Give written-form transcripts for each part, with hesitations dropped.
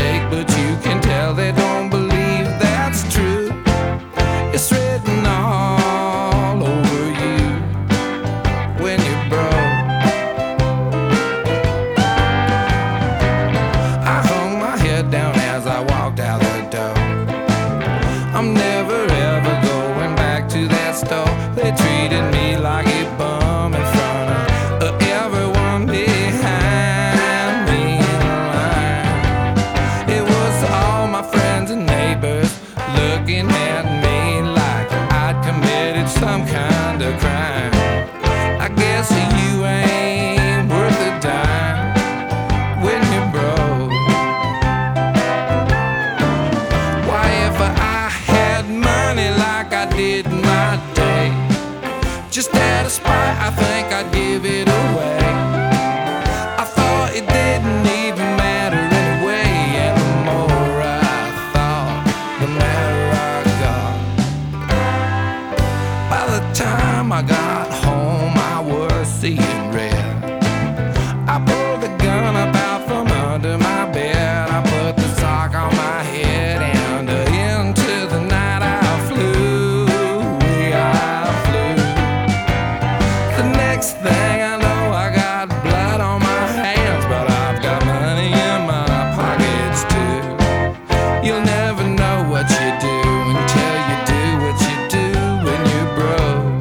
fake, but you can tell they don't believe that's true. It's written all over you when you're broke. I hung my head down as I walked out the door. I'm never ever going back to that store. They treated me like a bum in front of everyone behind me in line. It was all my friends and neighbors looking at me like I'd committed some kind of crime. I guess you ain't worth a dime when you're broke. Why, if I had money like I did in my day, just out of spite, I think I'd give it away. I thought it didn't even matter anyway, and the more I thought, the madder I got. By the time I got home, I was seeing red. I pulled the gun up out from under my bed. I put the sock on my head, and into the night I flew. I flew. The next thing I know, I got blood on my hands, but I've got money in my pockets too. You'll never know what you do until you do what you do when you're broke.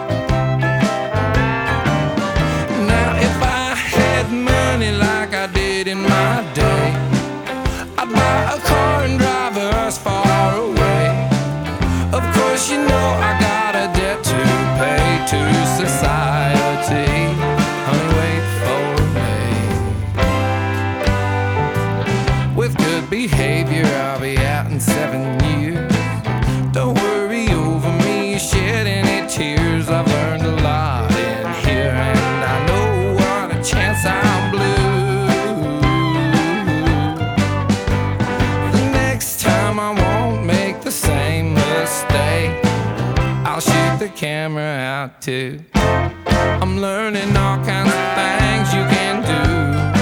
Now, if I had money like I did in my day, I'd buy a car and drive us far away. Of course, you know I got a debt to pay to society. Honey, wait for me. With good behavior, I'll be out in 7 years. Don't worry over me, shed any tears. I've learned a lot in here, and I know what a chance I'm blue. The next time I won't make the same mistake. I'll shoot the camera out too. I'm learning all kinds of things you can do.